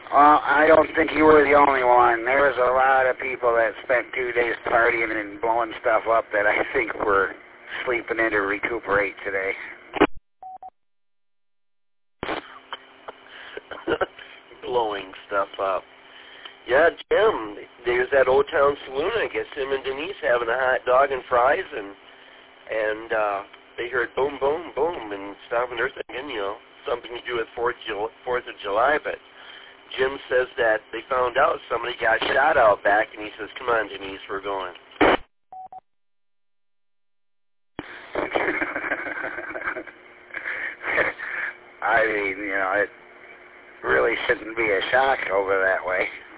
Well, I don't think you were the only one. There was a lot of people that spent 2 days partying and blowing stuff up that I think were sleeping in to recuperate today. Blowing stuff up. Yeah, Jim, there's that Old Town Saloon. I guess him and Denise having a hot dog and fries, and they heard boom, boom, boom, and stuff, and they're thinking, something to do with 4th of July, but Jim says that they found out somebody got shot out back, and he says, come on, Denise, we're going. I mean, it really shouldn't be a shock over that way.